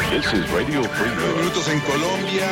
This is Radio Free Europe. Minutos en Colombia.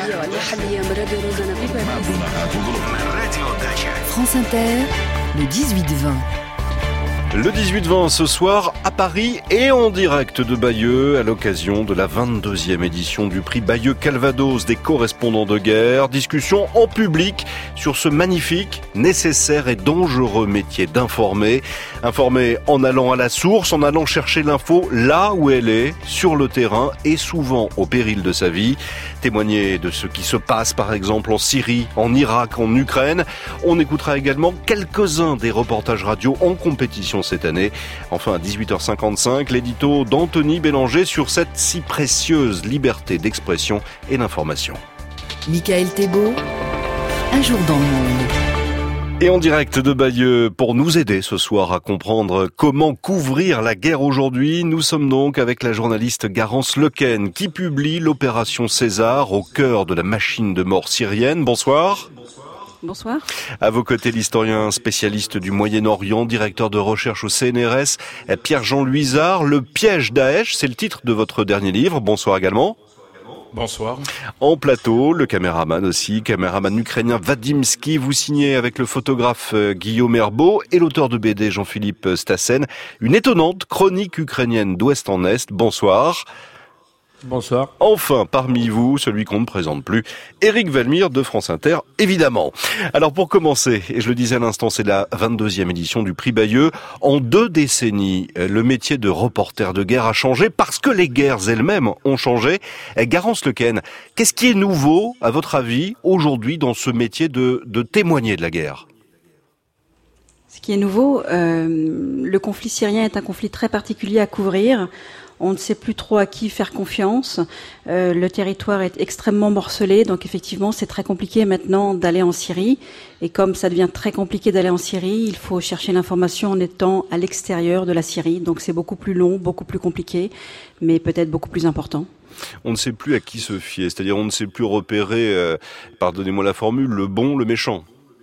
France Inter, le 18-20. Le 18-20 ce soir à Paris et en direct de Bayeux à l'occasion de la 22e édition du prix Bayeux Calvados des correspondants de guerre. Discussion en public sur ce magnifique, nécessaire et dangereux métier d'informer. Informer en allant à la source, en allant chercher l'info là où elle est, sur le terrain et souvent au péril de sa vie. Témoigner de ce qui se passe par exemple en Syrie, en Irak, en Ukraine. On écoutera également quelques-uns des reportages radio en compétition cette année. Enfin, à 18h55, l'édito d'Anthony Bélanger sur cette si précieuse liberté d'expression et d'information. Michael Thébault, Un jour dans le monde. Et en direct de Bayeux, pour nous aider ce soir à comprendre comment couvrir la guerre aujourd'hui, nous sommes donc avec la journaliste Garance Lequen qui publie l'opération César au cœur de la machine de mort syrienne. Bonsoir. Bonsoir. À vos côtés, l'historien spécialiste du Moyen-Orient, directeur de recherche au CNRS, Pierre-Jean Luizard. Le piège Daesh, c'est le titre de votre dernier livre. Bonsoir également. Bonsoir. En plateau, le caméraman aussi, caméraman ukrainien Vadimski. Vous signez avec le photographe Guillaume Herbeau et l'auteur de BD Jean-Philippe Stassen. Une étonnante chronique ukrainienne d'ouest en est. Bonsoir. Bonsoir. Enfin, parmi vous, celui qu'on ne présente plus, Éric Valmire de France Inter, évidemment. Alors pour commencer, et je le disais à l'instant, c'est la 22e édition du prix Bayeux. En 2 décennies, le métier de reporter de guerre a changé parce que les guerres elles-mêmes ont changé. Garance Lequen, qu'est-ce qui est nouveau, à votre avis, aujourd'hui dans ce métier de témoigner de la guerre ? Ce qui est nouveau, le conflit syrien est un conflit très particulier à couvrir. On ne sait plus trop à qui faire confiance. Le territoire est extrêmement morcelé, donc effectivement, c'est très compliqué maintenant d'aller en Syrie. Et comme ça devient très compliqué d'aller en Syrie, il faut chercher l'information en étant à l'extérieur de la Syrie. Donc c'est beaucoup plus long, beaucoup plus compliqué, mais peut-être beaucoup plus important. On ne sait plus à qui se fier, c'est-à-dire on ne sait plus repérer, pardonnez-moi la formule, le bon, le méchant.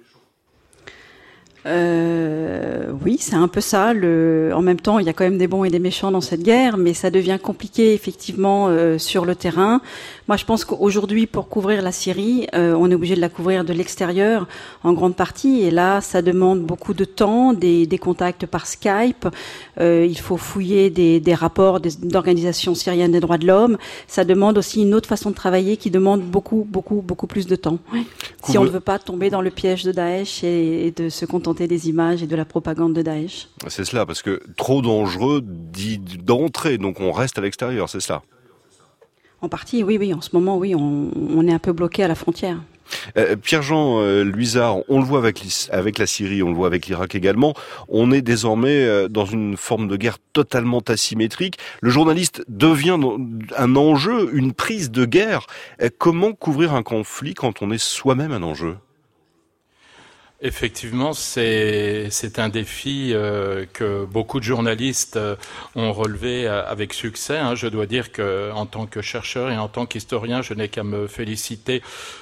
Oui, c'est un peu ça. En même temps, il y a quand même des bons et des méchants dans cette guerre, mais ça devient compliqué effectivement sur le terrain. Moi, je pense qu'aujourd'hui, pour couvrir la Syrie, on est obligé de la couvrir de l'extérieur en grande partie, et là, ça demande beaucoup de temps, des contacts par Skype. Il faut fouiller des rapports d'organisations syriennes des droits de l'homme. Ça demande aussi une autre façon de travailler qui demande beaucoup plus de temps. Ouais. Si on ne veut pas tomber dans le piège de Daesh et de se contenter des images et de la propagande de Daesh. C'est cela, parce que trop dangereux dit d'entrer, donc on reste à l'extérieur, c'est cela. En partie, oui. En ce moment, oui, on est un peu bloqué à la frontière. Pierre-Jean Luizard, on le voit avec la Syrie, on le voit avec l'Irak également. On est désormais dans une forme de guerre totalement asymétrique. Le journaliste devient un enjeu, une prise de guerre. Comment couvrir un conflit quand on est soi-même un enjeu ? Effectivement, c'est un défi que beaucoup de journalistes ont relevé avec succès. Je dois dire que, en tant que chercheur et en tant qu'historien, je n'ai qu'à me féliciter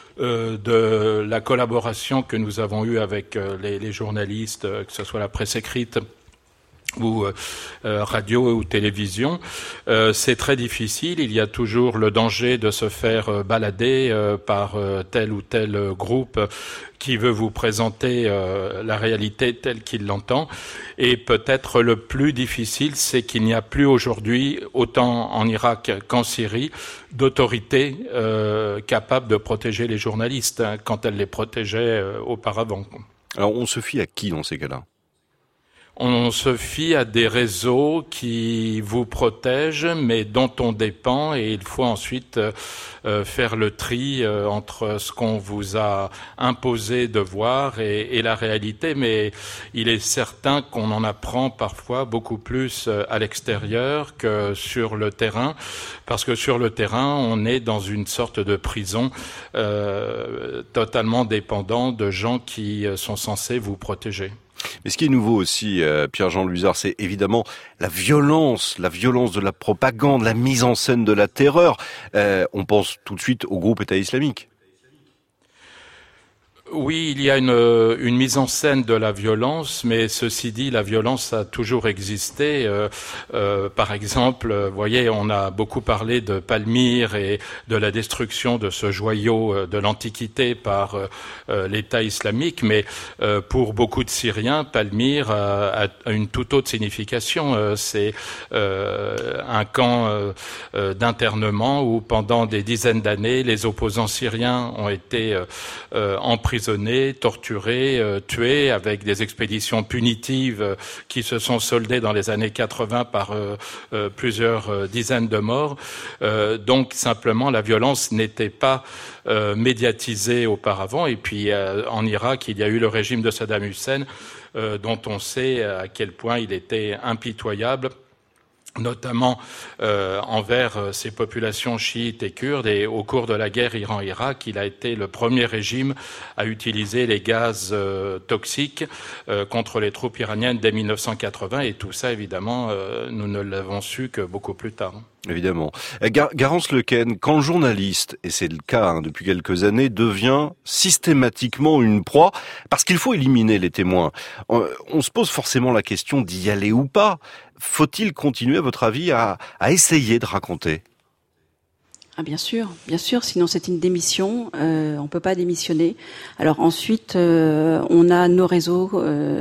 de la collaboration que nous avons eue avec les journalistes, que ce soit la presse écrite ou radio ou télévision. C'est très difficile. Il y a toujours le danger de se faire balader par tel ou tel groupe qui veut vous présenter la réalité telle qu'il l'entend. Et peut-être le plus difficile, c'est qu'il n'y a plus aujourd'hui, autant en Irak qu'en Syrie, d'autorités capables de protéger les journalistes quand elles les protégeaient auparavant. Alors on se fie à qui dans ces cas-là ? On se fie à des réseaux qui vous protègent, mais dont on dépend, et il faut ensuite faire le tri entre ce qu'on vous a imposé de voir et la réalité. Mais il est certain qu'on en apprend parfois beaucoup plus à l'extérieur que sur le terrain, parce que sur le terrain, on est dans une sorte de prison totalement dépendant de gens qui sont censés vous protéger. Mais ce qui est nouveau aussi, Pierre-Jean Luizard, c'est évidemment la violence de la propagande, la mise en scène de la terreur. On pense tout de suite au groupe État islamique. Oui, il y a une mise en scène de la violence, mais ceci dit, la violence a toujours existé. Par exemple, vous voyez, on a beaucoup parlé de Palmyre et de la destruction de ce joyau de l'Antiquité par l'État islamique, mais pour beaucoup de Syriens, Palmyre a une toute autre signification. C'est un camp d'internement où pendant des dizaines d'années, les opposants syriens ont été emprisonnés, torturés, tués, avec des expéditions punitives qui se sont soldées dans les années 80 par plusieurs dizaines de morts. Donc simplement, la violence n'était pas médiatisée auparavant. Et puis en Irak, il y a eu le régime de Saddam Hussein, dont on sait à quel point il était impitoyable, notamment envers ces populations chiites et kurdes. Et au cours de la guerre Iran-Irak, il a été le premier régime à utiliser les gaz toxiques contre les troupes iraniennes dès 1980. Et tout ça, évidemment, nous ne l'avons su que beaucoup plus tard. Évidemment. Garance Lequen, quand le journaliste, et c'est le cas depuis quelques années, devient systématiquement une proie, parce qu'il faut éliminer les témoins, on se pose forcément la question d'y aller ou pas. Faut-il continuer, à votre avis, à essayer de raconter ? Ah bien sûr, sinon c'est une démission, on peut pas démissionner. Alors ensuite, on a nos réseaux,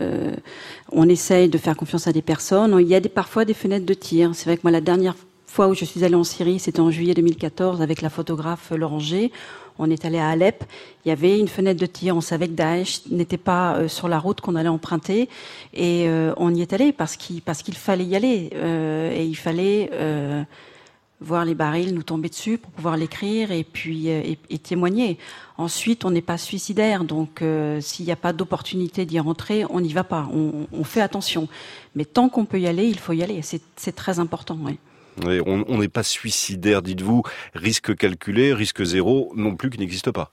on essaye de faire confiance à des personnes. Il y a parfois des fenêtres de tir. C'est vrai que moi, la dernière fois où je suis allée en Syrie, c'était en juillet 2014 avec la photographe Laurent G. On est allé à Alep, il y avait une fenêtre de tir, on savait que Daesh n'était pas sur la route qu'on allait emprunter, et on y est allé parce qu'il fallait y aller, et il fallait voir les barils nous tomber dessus pour pouvoir l'écrire et puis et témoigner. Ensuite, on n'est pas suicidaire, donc s'il n'y a pas d'opportunité d'y rentrer, on n'y va pas, on fait attention. Mais tant qu'on peut y aller, il faut y aller, c'est très important, oui. Et on n'est pas suicidaire, dites-vous, risque calculé, risque zéro, non plus, qui n'existe pas.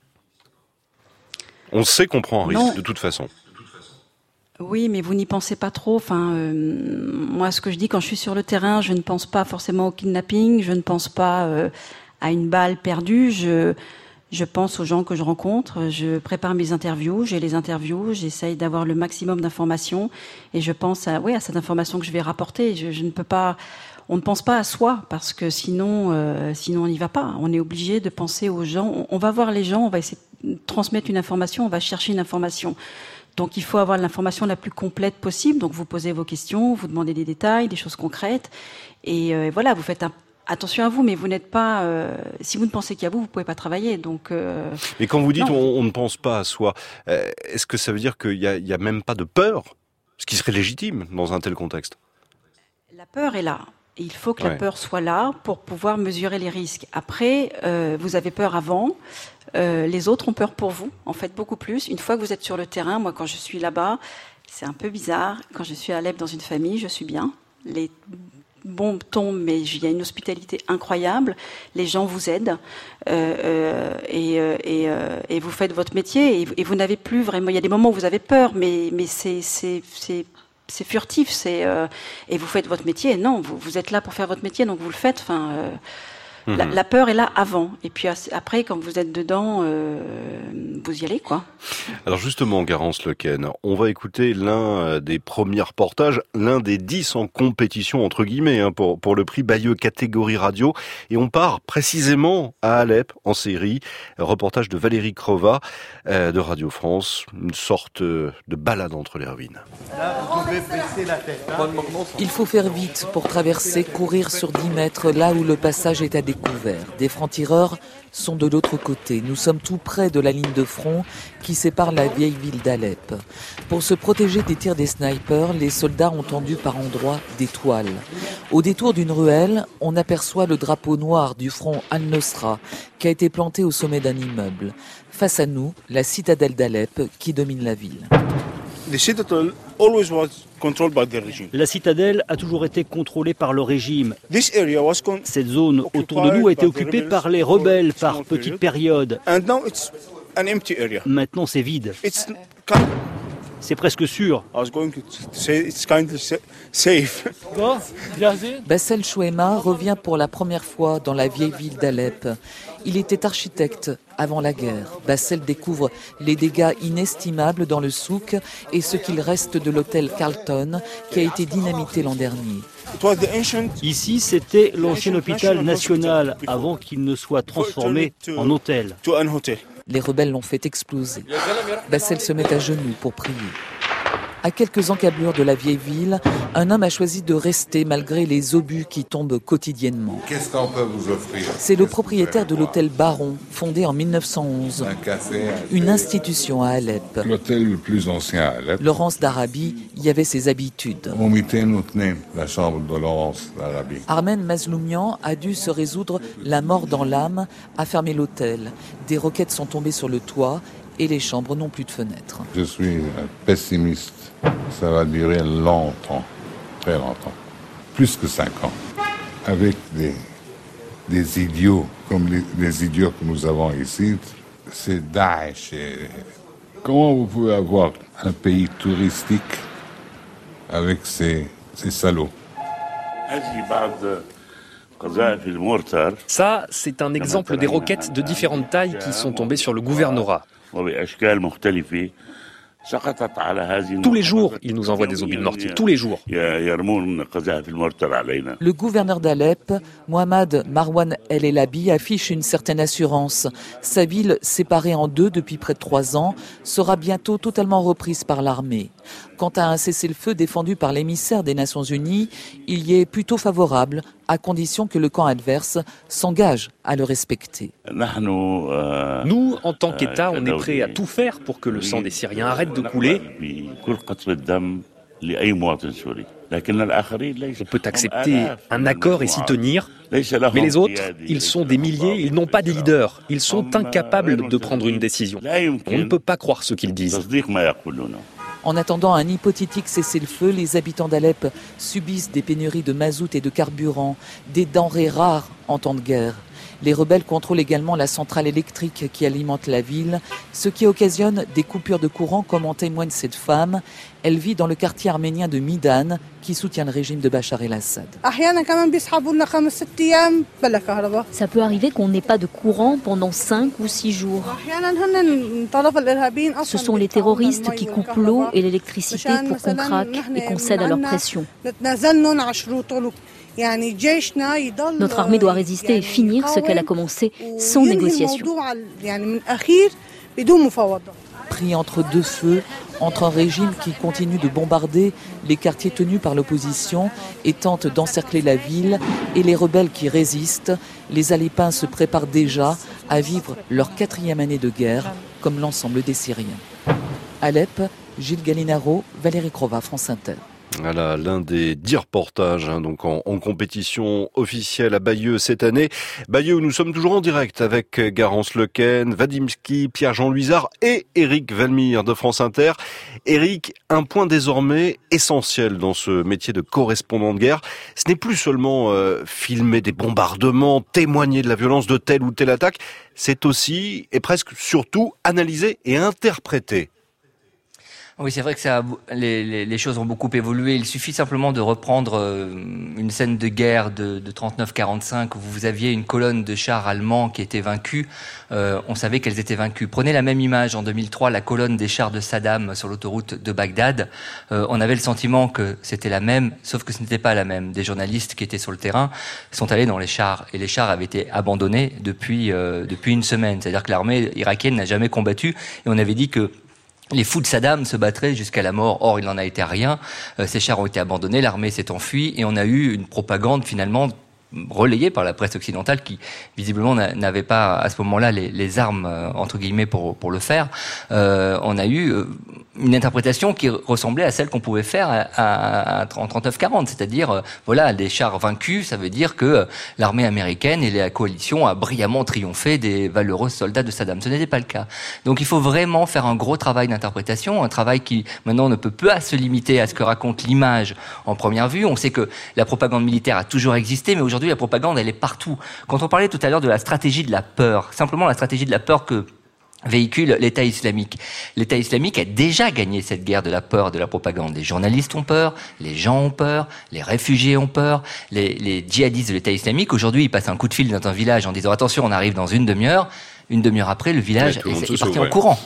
On sait qu'on prend un risque, de toute façon. Oui, mais vous n'y pensez pas trop. Enfin, moi, ce que je dis quand je suis sur le terrain, je ne pense pas forcément au kidnapping, je ne pense pas à une balle perdue. Je pense aux gens que je rencontre, je prépare mes interviews, j'ai les interviews, j'essaye d'avoir le maximum d'informations, et je pense à cette information que je vais rapporter. Je ne peux pas. On ne pense pas à soi, parce que sinon on n'y va pas. On est obligé de penser aux gens. On va voir les gens, on va essayer de transmettre une information, on va chercher une information. Donc il faut avoir l'information la plus complète possible. Donc vous posez vos questions, vous demandez des détails, des choses concrètes. Et voilà, vous faites attention à vous, mais vous n'êtes pas... si vous ne pensez qu'à vous, vous ne pouvez pas travailler. Donc, mais quand vous dites on ne pense pas à soi, est-ce que ça veut dire qu'il y a même pas de peur ? Ce qui serait légitime dans un tel contexte. La peur est là. Il faut que la peur soit là pour pouvoir mesurer les risques. Après, vous avez peur avant, les autres ont peur pour vous, en fait beaucoup plus. Une fois que vous êtes sur le terrain, moi quand je suis là-bas, c'est un peu bizarre. Quand je suis à Alep dans une famille, je suis bien. Les bombes tombent, mais il y a une hospitalité incroyable. Les gens vous aident et vous faites votre métier et vous n'avez plus vraiment... Il y a des moments où vous avez peur, mais c'est furtif, et vous faites votre métier. Non, vous êtes là pour faire votre métier, donc vous le faites. Enfin, la peur est là avant, et puis après, quand vous êtes dedans, vous y allez, quoi. Alors justement, Garance Lequen, on va écouter l'un des premiers reportages, l'un des 10 en compétition entre guillemets pour le prix Bayeux catégorie radio, et on part précisément à Alep en Syrie. Reportage de Valérie Crova de Radio France, une sorte de balade entre les ruines. Là, vous pouvez baisser la tête. Il faut faire vite pour traverser, courir sur 10 mètres là où le passage est à découvert. Des francs-tireurs sont de l'autre côté. Nous sommes tout près de la ligne de front qui sépare la vieille ville d'Alep. Pour se protéger des tirs des snipers, les soldats ont tendu par endroits des toiles. Au détour d'une ruelle, on aperçoit le drapeau noir du front Al-Nosra qui a été planté au sommet d'un immeuble. Face à nous, la citadelle d'Alep qui domine la ville. La citadelle a toujours été contrôlée par le régime. Cette zone autour de nous a été occupée par les rebelles par petites périodes. Maintenant, c'est vide. c'est presque sûr. Bassel Chouema revient pour la première fois dans la vieille ville d'Alep. Il était architecte avant la guerre. Bassel découvre les dégâts inestimables dans le souk et ce qu'il reste de l'hôtel Carlton qui a été dynamité l'an dernier. Ici, c'était l'ancien hôpital national avant qu'il ne soit transformé en hôtel. Les rebelles l'ont fait exploser. Bassel se met à genoux pour prier. À quelques encablures de la vieille ville, un homme a choisi de rester malgré les obus qui tombent quotidiennement. Qu'est-ce qu'on peut vous offrir ? C'est le propriétaire de l'hôtel Baron, fondé en 1911. Un café, une institution à Alep. L'hôtel le plus ancien à Alep. Laurence d'Arabie y avait ses habitudes. La chambre de Laurence d'Arabie. Armen Mazloumian a dû se résoudre la mort dans l'âme à fermer l'hôtel. Des roquettes sont tombées sur le toit et les chambres n'ont plus de fenêtres. Je suis pessimiste. Ça va durer longtemps, très longtemps. Plus que 5 ans. Avec des idiots, comme les idiots que nous avons ici, c'est Daesh. Comment vous pouvez avoir un pays touristique avec ces salauds ? Ça, c'est un exemple des roquettes de différentes tailles qui sont tombées sur le gouvernorat. Tous les jours, ils nous envoient des obus de mortier. Tous les jours. Le gouverneur d'Alep, Mohamed Marwan El Elabi, affiche une certaine assurance. Sa ville, séparée en deux depuis près de 3 ans, sera bientôt totalement reprise par l'armée. Quant à un cessez-le-feu défendu par l'émissaire des Nations Unies, il y est plutôt favorable, à condition que le camp adverse s'engage à le respecter. Nous, en tant qu'État, on est prêt à tout faire pour que le sang des Syriens arrête de couler. On peut accepter un accord et s'y tenir, mais les autres, ils sont des milliers, ils n'ont pas des leaders, ils sont incapables de prendre une décision. On ne peut pas croire ce qu'ils disent. En attendant un hypothétique cessez-le-feu, les habitants d'Alep subissent des pénuries de mazout et de carburant, des denrées rares en temps de guerre. Les rebelles contrôlent également la centrale électrique qui alimente la ville, ce qui occasionne des coupures de courant, comme en témoigne cette femme. Elle vit dans le quartier arménien de Midan, qui soutient le régime de Bachar el-Assad. Ça peut arriver qu'on n'ait pas de courant pendant 5 ou 6 jours. Ce sont les terroristes qui coupent l'eau et l'électricité pour qu'on craque et qu'on cède à leur pression. Notre armée doit résister et finir ce qu'elle a commencé sans négociation. Pris entre deux feux, entre un régime qui continue de bombarder les quartiers tenus par l'opposition et tente d'encercler la ville, et les rebelles qui résistent, les Alepins se préparent déjà à vivre leur 4e année de guerre, comme l'ensemble des Syriens. Alep, Gilles Gallinaro, Valérie Crova, France Inter. Voilà, l'un des 10 reportages donc en compétition officielle à Bayeux cette année. Bayeux où nous sommes toujours en direct avec Garance Lequen, Vadimski, Pierre-Jean Luizard et Éric Valmire de France Inter. Éric, un point désormais essentiel dans ce métier de correspondant de guerre, ce n'est plus seulement filmer des bombardements, témoigner de la violence de telle ou telle attaque, c'est aussi et presque surtout analyser et interpréter. Oui, c'est vrai que les choses ont beaucoup évolué. Il suffit simplement de reprendre une scène de guerre de 39-45 où vous aviez une colonne de chars allemands qui étaient vaincus. On savait qu'elles étaient vaincues. Prenez la même image en 2003, la colonne des chars de Saddam sur l'autoroute de Bagdad. On avait le sentiment que c'était la même, sauf que ce n'était pas la même. Des journalistes qui étaient sur le terrain sont allés dans les chars et les chars avaient été abandonnés depuis une semaine. C'est-à-dire que l'armée irakienne n'a jamais combattu et on avait dit que les fous de Saddam se battraient jusqu'à la mort. Or, il n'en a été rien. Ces chars ont été abandonnés, l'armée s'est enfuie et on a eu une propagande finalement relayée par la presse occidentale qui visiblement n'avait pas à ce moment-là les armes entre guillemets pour le faire. On a eu une interprétation qui ressemblait à celle qu'on pouvait faire en 39-40, c'est-à-dire voilà, des chars vaincus, ça veut dire que l'armée américaine et la coalition a brillamment triomphé des valeureux soldats de Saddam. Ce n'était pas le cas. Donc il faut vraiment faire un gros travail d'interprétation, un travail qui maintenant ne peut pas se limiter à ce que raconte l'image en première vue. On sait que la propagande militaire a toujours existé, mais aujourd'hui la propagande elle est partout. Quand on parlait tout à l'heure de la stratégie de la peur, simplement la stratégie de la peur que véhicule l'État islamique. L'État islamique a déjà gagné cette guerre de la peur, de la propagande. Les journalistes ont peur, les gens ont peur, les réfugiés ont peur, les djihadistes de l'État islamique, aujourd'hui, ils passent un coup de fil dans un village en disant « Attention, on arrive dans une demi-heure ». Une demi-heure après, le village est parti en courant,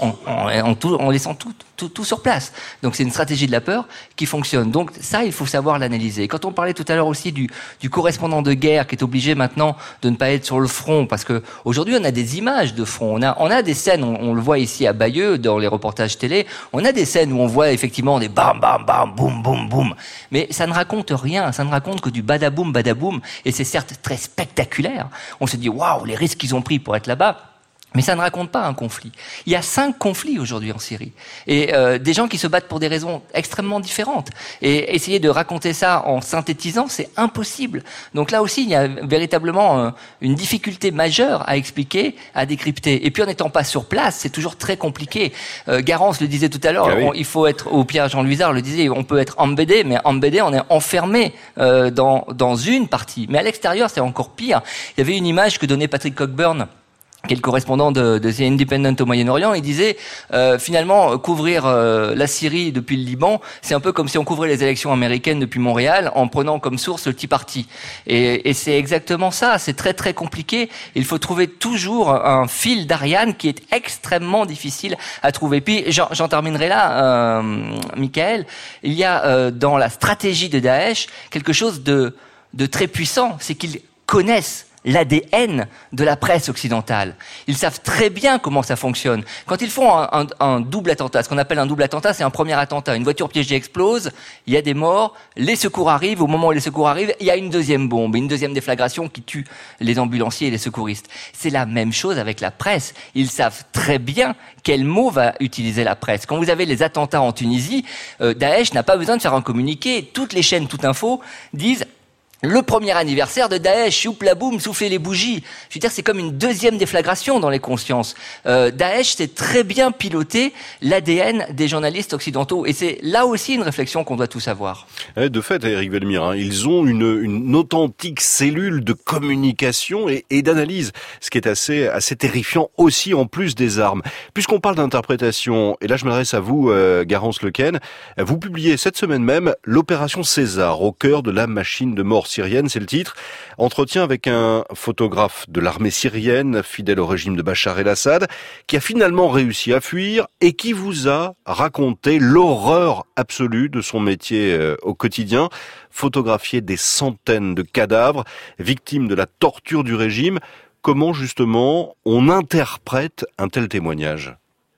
en laissant tout sur place. Donc c'est une stratégie de la peur qui fonctionne. Donc ça, il faut savoir l'analyser. Quand on parlait tout à l'heure aussi du correspondant de guerre qui est obligé maintenant de ne pas être sur le front, parce que aujourd'hui on a des images de front, on a des scènes, on le voit ici à Bayeux dans les reportages télé, on a des scènes où on voit effectivement des bam bam bam boum boum boum, mais ça ne raconte rien, ça ne raconte que du badaboum badaboum, et c'est certes très spectaculaire. On se dit waouh, les risques qu'ils ont pris pour être là-bas. Mais ça ne raconte pas un conflit. Il y a 5 conflits aujourd'hui en Syrie. Et des gens qui se battent pour des raisons extrêmement différentes. Et essayer de raconter ça en synthétisant, c'est impossible. Donc là aussi, il y a véritablement une difficulté majeure à expliquer, à décrypter. Et puis en n'étant pas sur place, c'est toujours très compliqué. Garance le disait tout à l'heure, il faut être, ou Pierre-Jean Luizard le disait, on peut être embêté, mais embêté, on est enfermé dans une partie. Mais à l'extérieur, c'est encore pire. Il y avait une image que donnait Patrick Cockburn, qui est le correspondant de The Independent au Moyen-Orient. Il disait finalement couvrir la Syrie depuis le Liban, c'est un peu comme si on couvrait les élections américaines depuis Montréal en prenant comme source le Tea Party. Et c'est exactement ça, c'est très très compliqué. Il faut trouver toujours un fil d'Ariane qui est extrêmement difficile à trouver. Puis j'en terminerai là, Michael, il y a dans la stratégie de Daesh quelque chose de très puissant, c'est qu'ils connaissent l'ADN de la presse occidentale. Ils savent très bien comment ça fonctionne. Quand ils font un double attentat, ce qu'on appelle un double attentat, c'est un premier attentat. Une voiture piégée explose, il y a des morts, les secours arrivent, au moment où les secours arrivent, il y a une deuxième bombe, une deuxième déflagration qui tue les ambulanciers et les secouristes. C'est la même chose avec la presse. Ils savent très bien quel mot va utiliser la presse. Quand vous avez les attentats en Tunisie, Daesh n'a pas besoin de faire un communiqué. Toutes les chaînes Toute Info disent le premier anniversaire de Daesh, youpla boum, soufflez les bougies. Je veux dire, c'est comme une deuxième déflagration dans les consciences. Daesh sait très bien piloter l'ADN des journalistes occidentaux. Et c'est là aussi une réflexion qu'on doit tous avoir. De fait, Éric Vellemire, ils ont une authentique cellule de communication et d'analyse, ce qui est assez terrifiant aussi en plus des armes. Puisqu'on parle d'interprétation, et là je m'adresse à vous, Garance Lequen, vous publiez cette semaine même l'opération César, au cœur de la machine de mort syrienne, c'est le titre. Entretien avec un photographe de l'armée syrienne, fidèle au régime de Bachar el-Assad, qui a finalement réussi à fuir et qui vous a raconté l'horreur absolue de son métier au quotidien, photographier des centaines de cadavres, victimes de la torture du régime. Comment justement on interprète un tel témoignage ?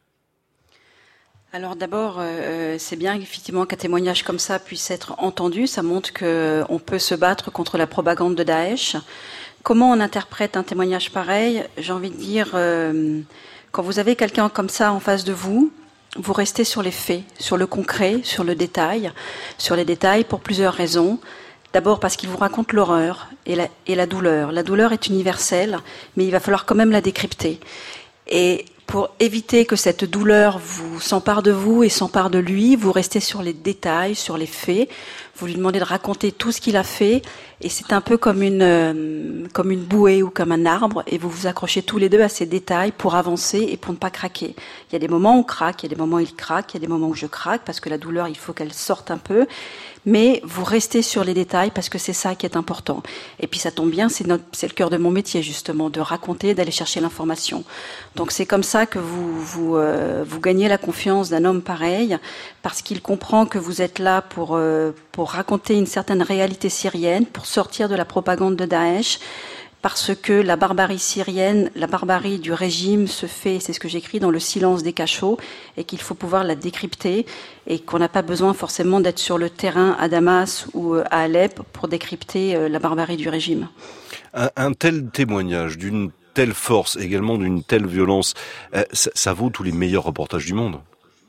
Alors d'abord, c'est bien effectivement qu'un témoignage comme ça puisse être entendu. Ça montre qu'on peut se battre contre la propagande de Daesh. Comment on interprète un témoignage pareil ? J'ai envie de dire, quand vous avez quelqu'un comme ça en face de vous, vous restez sur les faits, sur le concret, sur le détail, sur les détails pour plusieurs raisons. D'abord parce qu'il vous raconte l'horreur et la douleur. La douleur est universelle, mais il va falloir quand même la décrypter. Et pour éviter que cette douleur vous s'empare de vous et s'empare de lui, vous restez sur les détails, sur les faits. Vous lui demandez de raconter tout ce qu'il a fait, et c'est un peu comme une bouée ou comme un arbre, et vous vous accrochez tous les deux à ces détails pour avancer et pour ne pas craquer. Il y a des moments où on craque, il y a des moments où il craque, il y a des moments où je craque, parce que la douleur, il faut qu'elle sorte un peu. Mais vous restez sur les détails parce que c'est ça qui est important. Et puis ça tombe bien, c'est le cœur de mon métier justement, de raconter, d'aller chercher l'information. Donc c'est comme ça que vous gagnez la confiance d'un homme pareil, parce qu'il comprend que vous êtes là pour raconter une certaine réalité syrienne, pour sortir de la propagande de Daesh, parce que la barbarie syrienne, la barbarie du régime se fait, c'est ce que j'écris, dans le silence des cachots, et qu'il faut pouvoir la décrypter, et qu'on n'a pas besoin forcément d'être sur le terrain à Damas ou à Alep pour décrypter la barbarie du régime. Un tel témoignage d'une telle force, également d'une telle violence, ça vaut tous les meilleurs reportages du monde.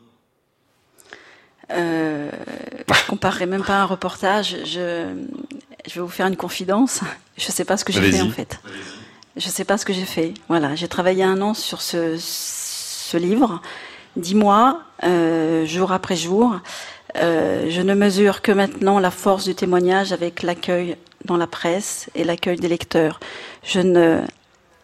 Je comparerai même pas un reportage. Je vais vous faire une confidence. Je sais pas ce que j'ai fait en fait. Je sais pas ce que j'ai fait. Voilà, j'ai travaillé 1 an sur ce livre, 10 mois, jour après jour. Je ne mesure que maintenant la force du témoignage avec l'accueil dans la presse et l'accueil des lecteurs. Je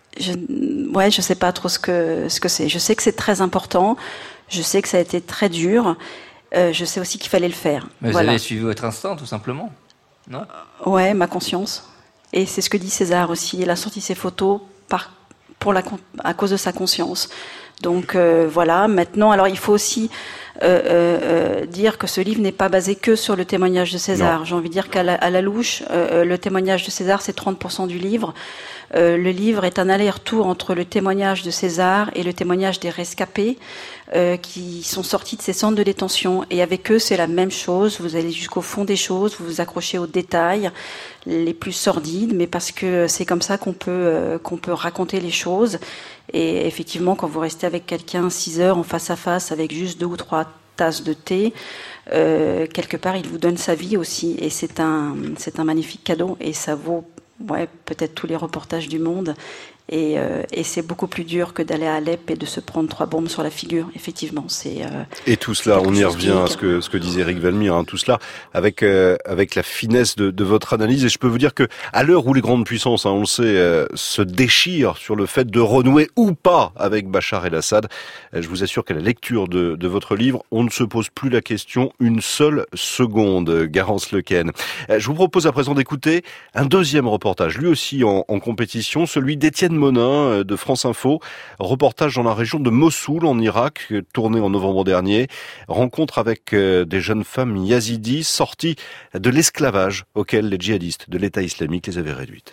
je sais pas trop ce que c'est. Je sais que c'est très important. Je sais que ça a été très dur. Je sais aussi qu'il fallait le faire. Mais vous avez suivi votre instinct, tout simplement, non ? Ouais, ma conscience. Et c'est ce que dit César aussi. Il a sorti ses photos à cause de sa conscience. Donc voilà. Maintenant, alors il faut aussi dire que ce livre n'est pas basé que sur le témoignage de César. Non. J'ai envie de dire qu'à la louche, le témoignage de César, c'est 30% du livre. Le livre est un aller-retour entre le témoignage de César et le témoignage des rescapés qui sont sortis de ces centres de détention. Et avec eux, c'est la même chose. Vous allez jusqu'au fond des choses, vous vous accrochez aux détails les plus sordides, mais parce que c'est comme ça qu'on peut raconter les choses. Et effectivement, quand vous restez avec quelqu'un 6 heures en face à face avec juste 2 ou 3 tasses de thé, quelque part, il vous donne sa vie aussi. Et c'est un magnifique cadeau. Et ça vaut peut-être tous les reportages du monde. Et c'est beaucoup plus dur que d'aller à Alep et de se prendre 3 bombes sur la figure. Effectivement, c'est. Et tout cela, on y revient à ce que disait Eric Valmire. Tout cela avec la finesse de votre analyse. Et je peux vous dire que à l'heure où les grandes puissances, on le sait, se déchirent sur le fait de renouer ou pas avec Bachar el-Assad, je vous assure qu'à la lecture de votre livre, on ne se pose plus la question une seule seconde. Garance Lequen. Je vous propose à présent d'écouter un deuxième reportage, lui aussi en compétition, celui d'Étienne Monin de France Info, reportage dans la région de Mossoul en Irak, tourné en novembre dernier, rencontre avec des jeunes femmes yazidis sorties de l'esclavage auquel les djihadistes de l'État islamique les avaient réduites.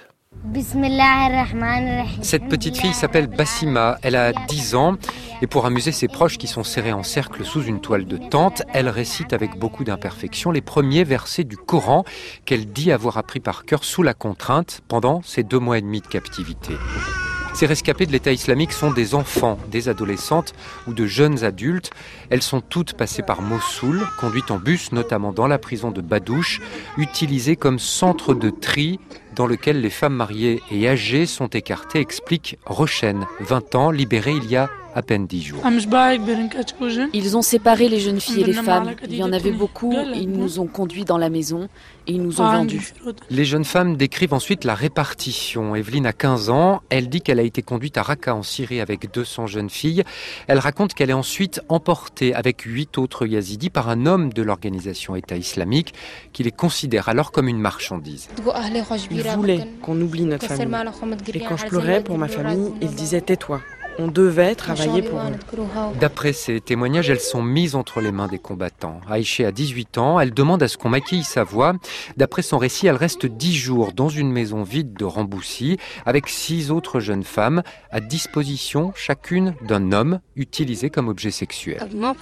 Cette petite fille s'appelle Bassima, elle a 10 ans et pour amuser ses proches qui sont serrés en cercle sous une toile de tente, elle récite avec beaucoup d'imperfection les premiers versets du Coran qu'elle dit avoir appris par cœur sous la contrainte pendant ces 2 mois et demi de captivité. Ces rescapés de l'État islamique sont des enfants, des adolescentes ou de jeunes adultes. Elles sont toutes passées par Mossoul, conduites en bus, notamment dans la prison de Badouche, utilisée comme centre de tri dans lequel les femmes mariées et âgées sont écartées, explique Rochen, 20 ans, libérée il y a à peine 10 jours. Ils ont séparé les jeunes filles et les femmes. Il y en avait beaucoup. Ils nous ont conduits dans la maison et ils nous ont vendus. Les jeunes femmes décrivent ensuite la répartition. Evelyne a 15 ans. Elle dit qu'elle a été conduite à Raqqa en Syrie avec 200 jeunes filles. Elle raconte qu'elle est ensuite emportée avec 8 autres yazidis par un homme de l'organisation État islamique qui les considère alors comme une marchandise. Ils voulaient qu'on oublie notre famille. Et quand je pleurais pour ma famille, ils disaient « tais-toi ». On devait travailler pour eux. D'après ces témoignages, elles sont mises entre les mains des combattants. Aïché a 18 ans, elle demande à ce qu'on maquille sa voix. D'après son récit, elle reste 10 jours dans une maison vide de Ramboussi avec 6 autres jeunes femmes à disposition chacune d'un homme utilisé comme objet sexuel.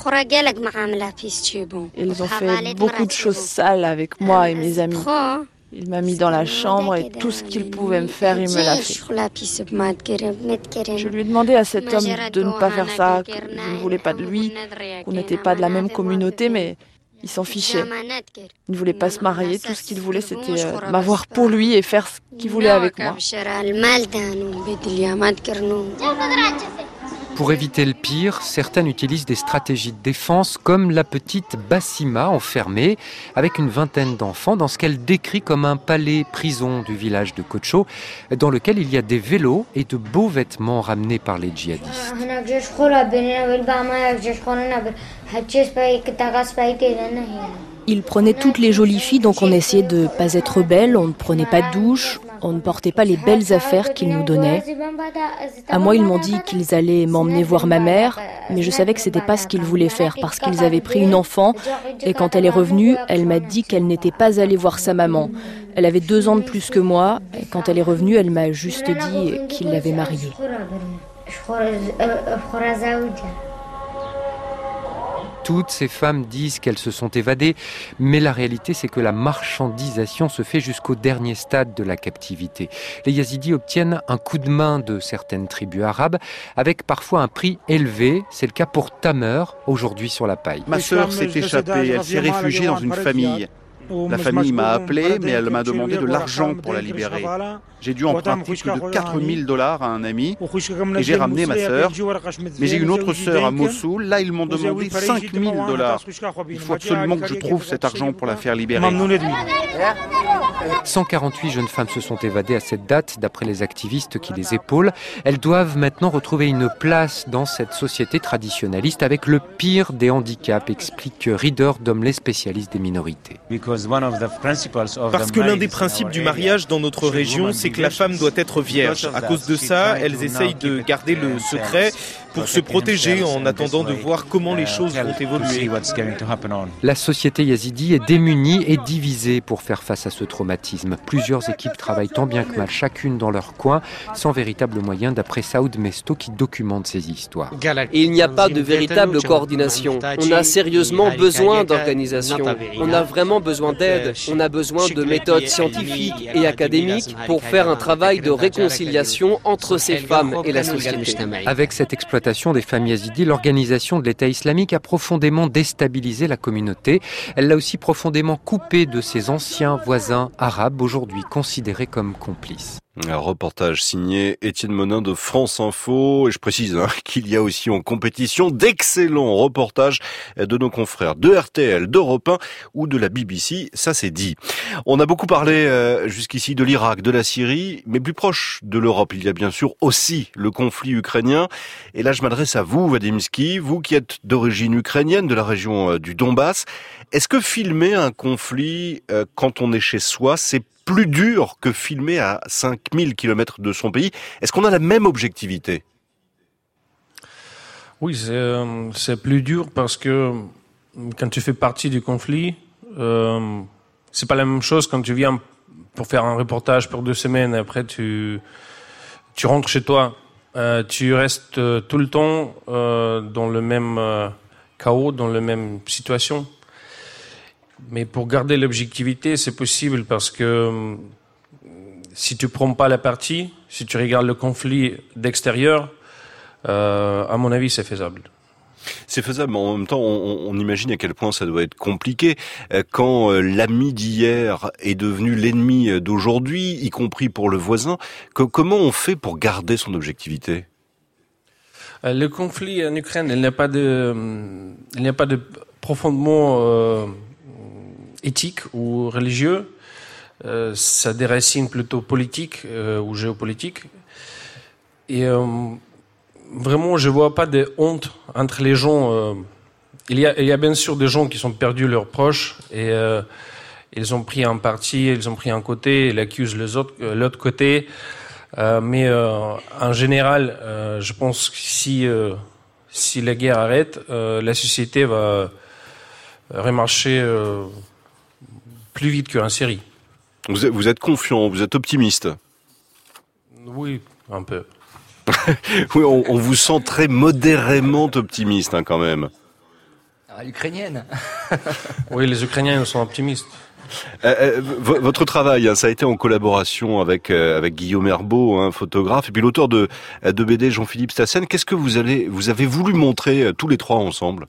Ils ont fait beaucoup de choses sales avec moi et mes amis. Il m'a mis dans la chambre et tout ce qu'il pouvait me faire, il me l'a fait. Je lui ai demandé à cet homme de ne pas faire ça, que je ne voulais pas de lui, qu'on n'était pas de la même communauté, mais il s'en fichait. Il ne voulait pas se marier, tout ce qu'il voulait c'était m'avoir pour lui et faire ce qu'il voulait avec moi. Pour éviter le pire, certaines utilisent des stratégies de défense comme la petite Bassima enfermée avec une vingtaine d'enfants dans ce qu'elle décrit comme un palais-prison du village de Kocho dans lequel il y a des vélos et de beaux vêtements ramenés par les djihadistes. Ils prenaient toutes les jolies filles, donc on essayait de ne pas être belle, on ne prenait pas de douche, on ne portait pas les belles affaires qu'ils nous donnaient. À moi, ils m'ont dit qu'ils allaient m'emmener voir ma mère, mais je savais que c'était pas ce qu'ils voulaient faire parce qu'ils avaient pris une enfant et quand elle est revenue, elle m'a dit qu'elle n'était pas allée voir sa maman. Elle avait 2 ans de plus que moi et quand elle est revenue, elle m'a juste dit qu'il l'avait mariée. Toutes ces femmes disent qu'elles se sont évadées, mais la réalité c'est que la marchandisation se fait jusqu'au dernier stade de la captivité. Les Yazidis obtiennent un coup de main de certaines tribus arabes, avec parfois un prix élevé. C'est le cas pour Tamer, aujourd'hui sur la paille. Ma sœur s'est échappée, elle s'est réfugiée dans une famille. La famille m'a appelé, mais elle m'a demandé de l'argent pour la libérer. J'ai dû emprunter plus de 4 000 $ à un ami et j'ai ramené ma sœur. Mais j'ai une autre sœur à Mossoul. Là, ils m'ont demandé 5 000 $. Il faut absolument que je trouve cet argent pour la faire libérer. 148 jeunes femmes se sont évadées à cette date, d'après les activistes qui les épaulent. Elles doivent maintenant retrouver une place dans cette société traditionnaliste avec le pire des handicaps, explique Reader Domley, spécialiste des minorités. Parce que l'un des principes du mariage dans notre région, c'est que la femme doit être vierge. À cause de ça, elles essayent de garder le secret pour se protéger en attendant de voir comment les choses vont évoluer. La société yazidi est démunie et divisée pour faire face à ce traumatisme. Plusieurs équipes travaillent tant bien que mal, chacune dans leur coin, sans véritable moyen, d'après Saoud Mesto qui documente ces histoires. Il n'y a pas de véritable coordination. On a sérieusement besoin d'organisation. On a vraiment besoin d'aide. On a besoin de méthodes scientifiques et académiques pour faire un travail de réconciliation entre ces femmes et la société. Avec cette exploitation des femmes yazidis, l'organisation de l'État islamique a profondément déstabilisé la communauté. Elle l'a aussi profondément coupée de ses anciens voisins arabes, aujourd'hui considérés comme complices. Un reportage signé Étienne Monin de France Info. Et je précise qu'il y a aussi en compétition d'excellents reportages de nos confrères de RTL, d'Europe 1 ou de la BBC. Ça, c'est dit. On a beaucoup parlé jusqu'ici de l'Irak, de la Syrie, mais plus proche de l'Europe, il y a bien sûr aussi le conflit ukrainien. Et là, je m'adresse à vous, Vadimski, vous qui êtes d'origine ukrainienne, de la région du Donbass. Est-ce que filmer un conflit quand on est chez soi, c'est plus dur que filmer à 5000 km de son pays? Est-ce qu'on a la même objectivité? Oui, c'est plus dur parce que quand tu fais partie du conflit, c'est pas la même chose quand tu viens pour faire un reportage pour 2 semaines et après tu rentres chez toi. Tu restes tout le temps dans le même chaos, dans la même situation. Mais pour garder l'objectivité, c'est possible parce que si tu prends pas la partie, si tu regardes le conflit d'extérieur, à mon avis, c'est faisable. C'est faisable, mais en même temps, on imagine à quel point ça doit être compliqué quand l'ami d'hier est devenu l'ennemi d'aujourd'hui, y compris pour le voisin. Comment on fait pour garder son objectivité? Le conflit en Ukraine, il n'y a pas de profondément éthique ou religieux. Ça a des racines plutôt politiques ou géopolitiques. Et vraiment, je vois pas de honte entre les gens. Il y a bien sûr des gens qui sont perdus leurs proches et ils ont pris un parti, ils ont pris un côté, ils accusent l'autre côté. Mais en général, je pense que si la guerre arrête, la société va remarcher plus vite qu'en Syrie. Vous êtes confiant, vous êtes optimiste? Oui, un peu. Oui, on vous sent très modérément optimiste quand même. Ukrainienne. Oui, les Ukrainiens sont optimistes. Votre travail, ça a été en collaboration avec Guillaume Herbeau, photographe, et puis l'auteur de BD Jean-Philippe Stassen. Qu'est-ce que vous avez voulu montrer tous les trois ensemble?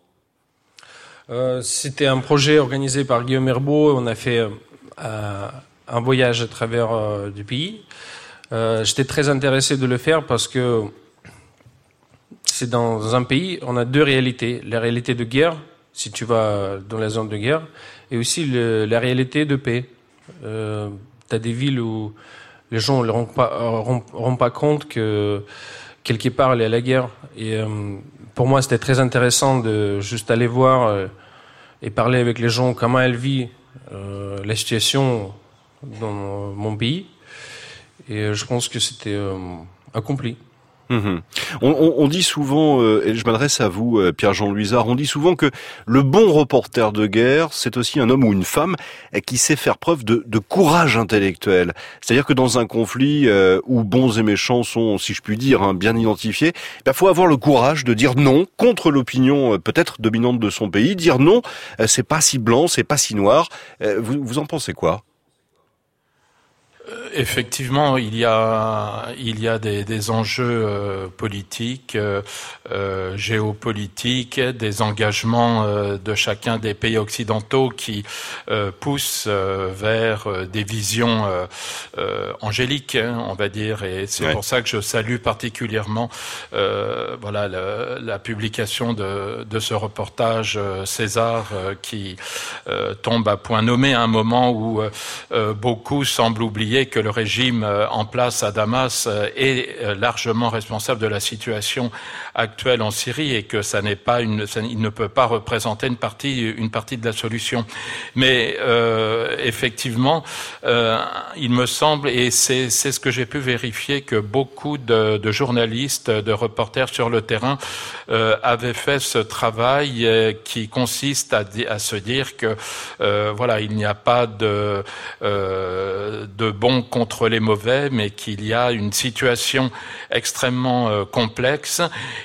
C'était un projet organisé par Guillaume Herbeau. On a fait un voyage à travers du pays. J'étais très intéressé de le faire parce que c'est dans un pays, on a 2 réalités. La réalité de guerre, si tu vas dans la zone de guerre, et aussi la réalité de paix. T'as des villes où les gens ne rendent pas compte que quelque part il y a la guerre. Et pour moi, c'était très intéressant de juste aller voir et parler avec les gens comment elles vivent la situation dans mon pays. Et je pense que c'était accompli. Mmh. On dit souvent, et je m'adresse à vous, Pierre-Jean Luizard, on dit souvent que le bon reporter de guerre, c'est aussi un homme ou une femme qui sait faire preuve de courage intellectuel. C'est-à-dire que dans un conflit où bons et méchants sont, si je puis dire, bien identifiés, il faut avoir le courage de dire non contre l'opinion peut-être dominante de son pays, dire non, c'est pas si blanc, c'est pas si noir. Vous en pensez quoi? Effectivement, il y a des enjeux politiques, géopolitiques, des engagements de chacun des pays occidentaux qui poussent vers des visions angéliques, on va dire, et c'est pour ça que je salue particulièrement la publication de ce reportage César qui tombe à point nommé à un moment où beaucoup semblent oublier que le régime en place à Damas est largement responsable de la situation actuelle en Syrie et que il ne peut pas représenter une partie de la solution. Mais effectivement, il me semble, et c'est ce que j'ai pu vérifier, que beaucoup de journalistes, de reporters sur le terrain avaient fait ce travail qui consiste à se dire que il n'y a pas de bons contre les mauvais, mais qu'il y a une situation extrêmement complexe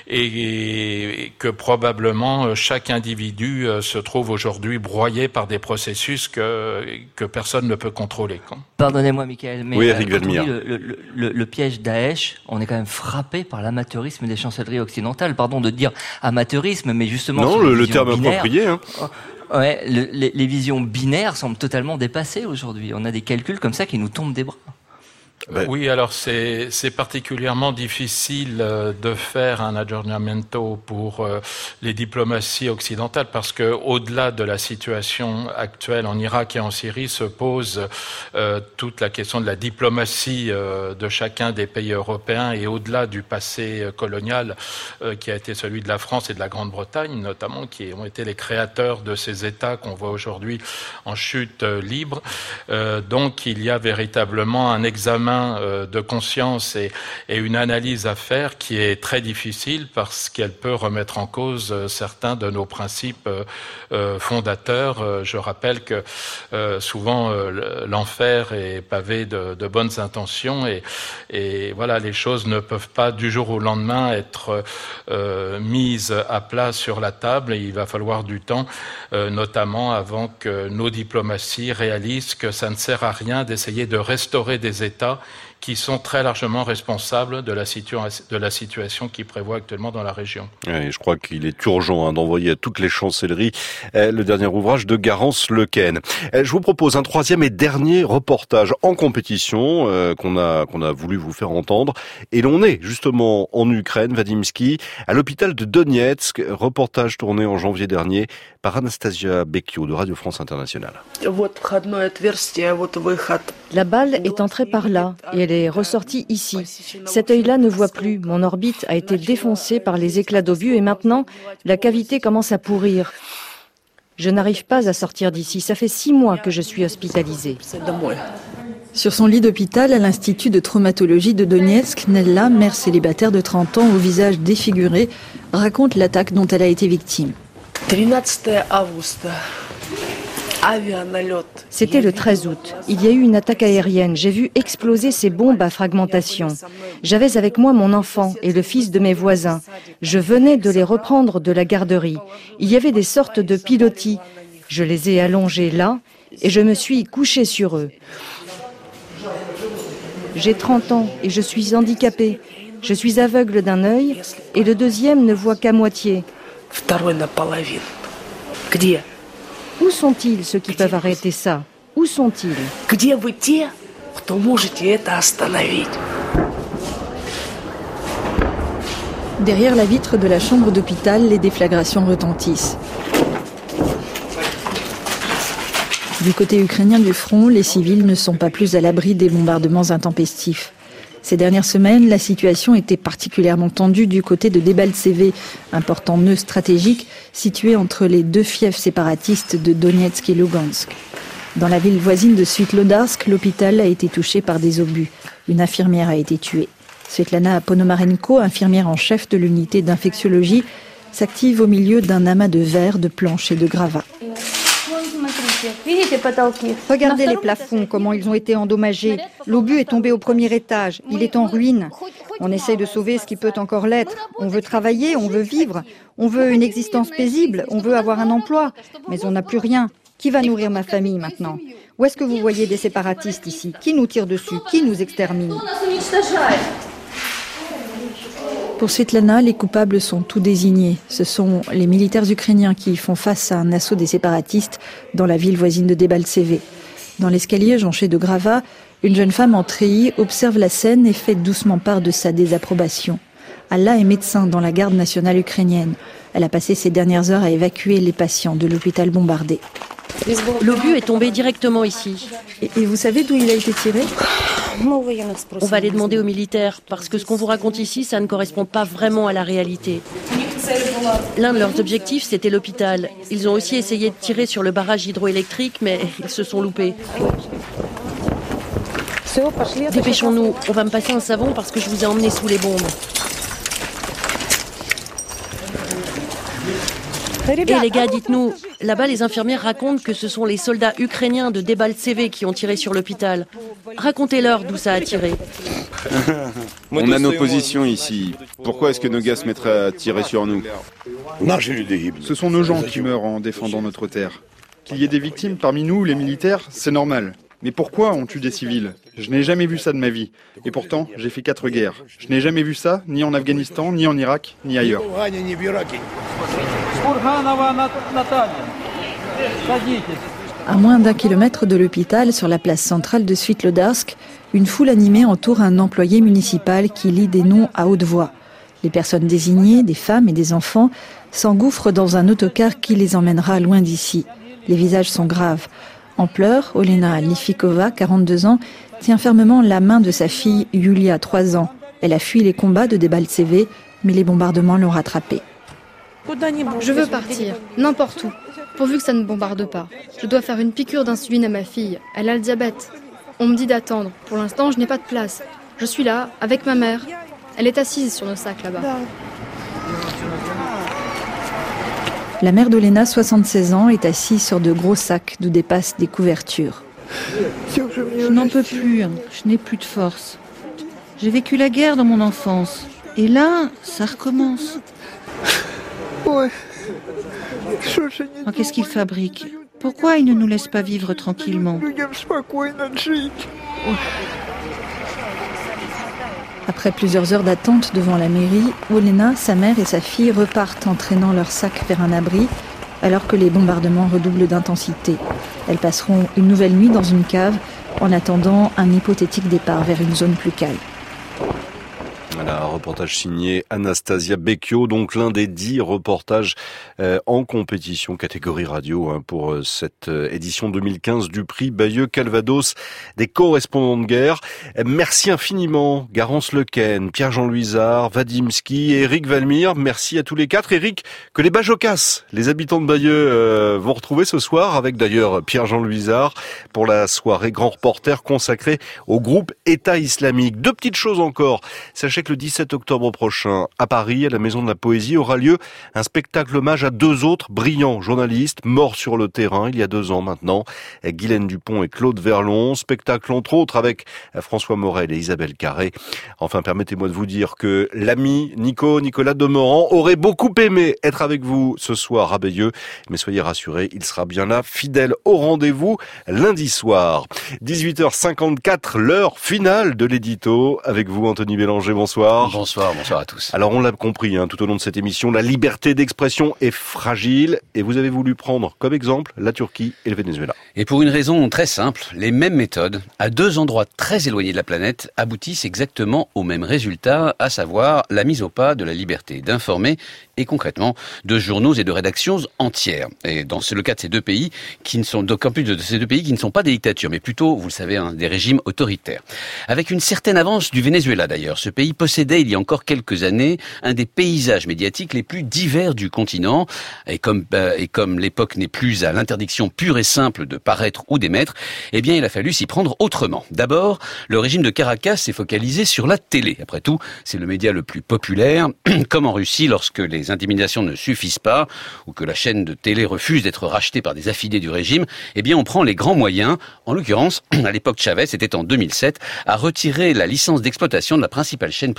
et que probablement chaque individu se trouve aujourd'hui broyé par des processus que personne ne peut contrôler. Pardonnez-moi, Michael, mais Eric Vellemire. Le piège Daesh, on est quand même frappé par l'amateurisme des chancelleries occidentales. Pardon de dire amateurisme, mais justement... Non, le terme approprié. Ouais, les visions binaires semblent totalement dépassées aujourd'hui. On a des calculs comme ça qui nous tombent des bras. Oui, alors c'est particulièrement difficile de faire un aggiornamento pour les diplomaties occidentales parce que au-delà de la situation actuelle en Irak et en Syrie se pose toute la question de la diplomatie de chacun des pays européens et au-delà du passé colonial qui a été celui de la France et de la Grande-Bretagne notamment, qui ont été les créateurs de ces États qu'on voit aujourd'hui en chute libre. Donc il y a véritablement un examen de conscience et une analyse à faire qui est très difficile parce qu'elle peut remettre en cause certains de nos principes fondateurs. Je rappelle que souvent l'enfer est pavé de bonnes intentions et voilà, les choses ne peuvent pas du jour au lendemain être mises à plat sur la table et il va falloir du temps, notamment avant que nos diplomaties réalisent que ça ne sert à rien d'essayer de restaurer des États qui sont très largement responsables de la situation qui prévoit actuellement dans la région. Oui, je crois qu'il est urgent d'envoyer à toutes les chancelleries le dernier ouvrage de Garance Lequen. Je vous propose un troisième et dernier reportage en compétition qu'on a voulu vous faire entendre. Et l'on est justement en Ukraine, Vadimski, à l'hôpital de Donetsk. Reportage tourné en janvier dernier par Anastasia Becchio de Radio France Internationale. La balle est entrée par là et elle est ressortie ici. Cet œil-là ne voit plus. Mon orbite a été défoncée par les éclats d'obus et maintenant, la cavité commence à pourrir. Je n'arrive pas à sortir d'ici. Ça fait 6 mois que je suis hospitalisée. Sur son lit d'hôpital à l'Institut de traumatologie de Donetsk, Nella, mère célibataire de 30 ans au visage défiguré, raconte l'attaque dont elle a été victime. C'était le 13 août. Il y a eu une attaque aérienne. J'ai vu exploser ces bombes à fragmentation. J'avais avec moi mon enfant et le fils de mes voisins. Je venais de les reprendre de la garderie. Il y avait des sortes de pilotis. Je les ai allongés là et je me suis couchée sur eux. J'ai 30 ans et je suis handicapée. Je suis aveugle d'un œil et le deuxième ne voit qu'à moitié. Où sont-ils ceux qui peuvent arrêter ça? Où sont-ils? Derrière la vitre de la chambre d'hôpital, les déflagrations retentissent. Du côté ukrainien du front, les civils ne sont pas plus à l'abri des bombardements intempestifs. Ces dernières semaines, la situation était particulièrement tendue du côté de Debaltseve, important nœud stratégique situé entre les deux fiefs séparatistes de Donetsk et Lugansk. Dans la ville voisine de Svitlodarsk, l'hôpital a été touché par des obus. Une infirmière a été tuée. Svetlana Ponomarenko, infirmière en chef de l'unité d'infectiologie, s'active au milieu d'un amas de verre, de planches et de gravats. Regardez les plafonds, comment ils ont été endommagés. L'obus est tombé au premier étage, il est en ruine. On essaye de sauver ce qui peut encore l'être. On veut travailler, on veut vivre, on veut une existence paisible, on veut avoir un emploi, mais on n'a plus rien. Qui va nourrir ma famille maintenant? Où est-ce que vous voyez des séparatistes ici? Qui nous tire dessus? Qui nous extermine? Pour Svetlana, les coupables sont tous désignés. Ce sont les militaires ukrainiens qui font face à un assaut des séparatistes dans la ville voisine de Debaltseve. Dans l'escalier jonché de gravats, une jeune femme en treillis observe la scène et fait doucement part de sa désapprobation. Allah est médecin dans la garde nationale ukrainienne. Elle a passé ses dernières heures à évacuer les patients de l'hôpital bombardé. L'obus est tombé directement ici. Et vous savez d'où il a été tiré? On va aller demander aux militaires, parce que ce qu'on vous raconte ici, ça ne correspond pas vraiment à la réalité. L'un de leurs objectifs, c'était l'hôpital. Ils ont aussi essayé de tirer sur le barrage hydroélectrique, mais ils se sont loupés. Dépêchons-nous, on va me passer un savon parce que je vous ai emmené sous les bombes. Et les gars, dites-nous, là-bas les infirmières racontent que ce sont les soldats ukrainiens de Debaltseve qui ont tiré sur l'hôpital. Racontez-leur d'où ça a tiré. On a nos positions ici. Pourquoi est-ce que nos gars se mettraient à tirer sur nous? Ce sont nos gens qui meurent en défendant notre terre. Qu'il y ait des victimes parmi nous, les militaires, c'est normal. Mais pourquoi on tue des civils? Je n'ai jamais vu ça de ma vie. Et pourtant, j'ai fait 4 guerres. Je n'ai jamais vu ça, ni en Afghanistan, ni en Irak, ni ailleurs. À moins d'1 kilomètre de l'hôpital, sur la place centrale de Svitlodarsk, une foule animée entoure un employé municipal qui lit des noms à haute voix. Les personnes désignées, des femmes et des enfants, s'engouffrent dans un autocar qui les emmènera loin d'ici. Les visages sont graves. En pleurs, Olena Lifikova, 42 ans, tient fermement la main de sa fille Yulia, 3 ans. Elle a fui les combats de Debaltseve, mais les bombardements l'ont rattrapée. Je veux partir, n'importe où, pourvu que ça ne bombarde pas. Je dois faire une piqûre d'insuline à ma fille, elle a le diabète. On me dit d'attendre, pour l'instant je n'ai pas de place. Je suis là, avec ma mère. Elle est assise sur nos sacs là-bas. La mère d'Olena, 76 ans, est assise sur de gros sacs d'où dépassent des couvertures. Je n'en peux plus, je n'ai plus de force. J'ai vécu la guerre dans mon enfance. Et là, ça recommence. Oh, qu'est-ce qu'ils fabriquent? Pourquoi ils ne nous laissent pas vivre tranquillement? Après plusieurs heures d'attente devant la mairie, Olena, sa mère et sa fille repartent en traînant leurs sacs vers un abri, alors que les bombardements redoublent d'intensité. Elles passeront une nouvelle nuit dans une cave en attendant un hypothétique départ vers une zone plus calme. Voilà, un reportage signé Anastasia Becchio, donc l'un des 10 reportages en compétition catégorie radio pour cette édition 2015 du prix Bayeux Calvados des correspondants de guerre. Merci infiniment Garance Lequen, Pierre-Jean Luizard, Vadimski et Eric Valmire. Merci à tous les 4. Eric, que les Bajocas, les habitants de Bayeux, vont retrouver ce soir avec d'ailleurs Pierre-Jean Luizard pour la soirée Grand Reporter consacrée au groupe État islamique. 2 petites choses encore. Sachez que le 17 octobre prochain, à Paris, à la Maison de la Poésie, aura lieu un spectacle hommage à 2 autres brillants journalistes morts sur le terrain il y a 2 ans maintenant, Guylaine Dupont et Claude Verlon. Spectacle entre autres avec François Morel et Isabelle Carré. Enfin, permettez-moi de vous dire que l'ami Nicolas Demorand aurait beaucoup aimé être avec vous ce soir à Bayeux, mais soyez rassurés, il sera bien là, fidèle au rendez-vous lundi soir. 18h54, l'heure finale de l'édito. Avec vous, Anthony Bélanger, bonsoir. Bonsoir à tous. Alors on l'a compris tout au long de cette émission, la liberté d'expression est fragile et vous avez voulu prendre comme exemple la Turquie et le Venezuela. Et pour une raison très simple, les mêmes méthodes, à 2 endroits très éloignés de la planète, aboutissent exactement au même résultat, à savoir la mise au pas de la liberté d'informer et concrètement de journaux et de rédactions entières. Et c'est le cas de ces 2 pays qui ne sont, donc en plus de ces 2 pays qui ne sont pas des dictatures, mais plutôt, vous le savez, des régimes autoritaires. Avec une certaine avance du Venezuela d'ailleurs, ce pays possédait il y a encore quelques années un des paysages médiatiques les plus divers du continent. Et comme l'époque n'est plus à l'interdiction pure et simple de paraître ou d'émettre, eh bien il a fallu s'y prendre autrement. D'abord, le régime de Caracas s'est focalisé sur la télé. Après tout, c'est le média le plus populaire, comme en Russie lorsque les intimidations ne suffisent pas ou que la chaîne de télé refuse d'être rachetée par des affidés du régime, eh bien on prend les grands moyens. En l'occurrence, à l'époque Chavez, c'était en 2007, à retirer la licence d'exploitation de la principale chaîne privée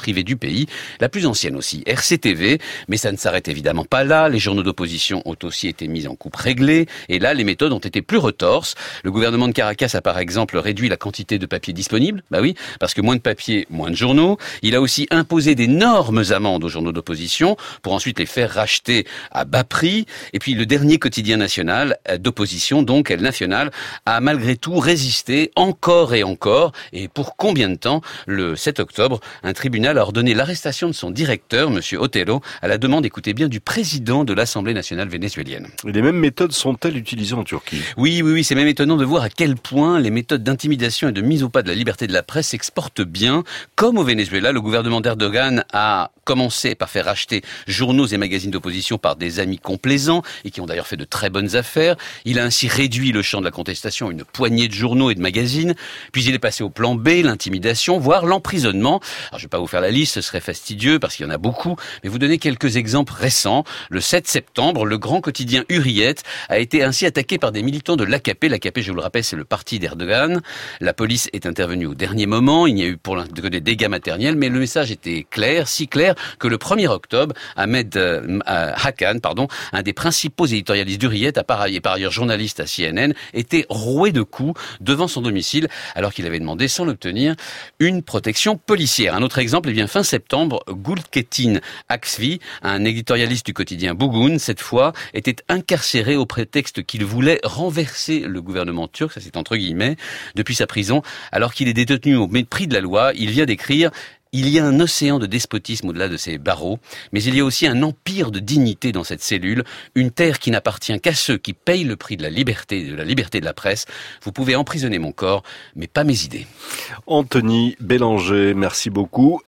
privée du pays, la plus ancienne aussi, RCTV, mais ça ne s'arrête évidemment pas là. Les journaux d'opposition ont aussi été mis en coupe réglée, et là, les méthodes ont été plus retorses. Le gouvernement de Caracas a par exemple réduit la quantité de papier disponible, bah oui, parce que moins de papier, moins de journaux. Il a aussi imposé d'énormes amendes aux journaux d'opposition pour ensuite les faire racheter à bas prix. Et puis le dernier quotidien national d'opposition, donc El Nacional, a malgré tout résisté encore et encore. Et pour combien de temps? Le 7 octobre, un tribunal a ordonné l'arrestation de son directeur, monsieur Otero, à la demande, écoutez bien, du président de l'Assemblée nationale vénézuélienne. Et les mêmes méthodes sont-elles utilisées en Turquie? Oui, c'est même étonnant de voir à quel point les méthodes d'intimidation et de mise au pas de la liberté de la presse s'exportent bien. Comme au Venezuela, le gouvernement d'Erdogan a commencé par faire racheter journaux et magazines d'opposition par des amis complaisants et qui ont d'ailleurs fait de très bonnes affaires. Il a ainsi réduit le champ de la contestation à une poignée de journaux et de magazines. Puis il est passé au plan B, l'intimidation, voire l'emprisonnement. Alors je vais pas vous faire la liste, ce serait fastidieux parce qu'il y en a beaucoup, mais vous donner quelques exemples récents. Le 7 septembre, le grand quotidien Hurriyet a été ainsi attaqué par des militants de l'AKP. L'AKP, je vous le rappelle, c'est le parti d'Erdogan. La police est intervenue au dernier moment. Il n'y a eu pour l'instant que des dégâts matériels, mais le message était clair, si clair que le 1er octobre, Ahmed Hakan, un des principaux éditorialistes d'Hurriyet, par ailleurs journaliste à CNN, était roué de coups devant son domicile alors qu'il avait demandé, sans l'obtenir, une protection policière. Un autre exemple, fin septembre, Gültekin Aksvi, un éditorialiste du quotidien Bugün, cette fois, était incarcéré au prétexte qu'il voulait renverser le gouvernement turc, ça c'est entre guillemets, depuis sa prison, alors qu'il est détenu au mépris de la loi. Il vient d'écrire: il y a un océan de despotisme au-delà de ces barreaux, mais il y a aussi un empire de dignité dans cette cellule, une terre qui n'appartient qu'à ceux qui payent le prix de la liberté de la presse. Vous pouvez emprisonner mon corps, mais pas mes idées. Anthony Bélanger, merci beaucoup.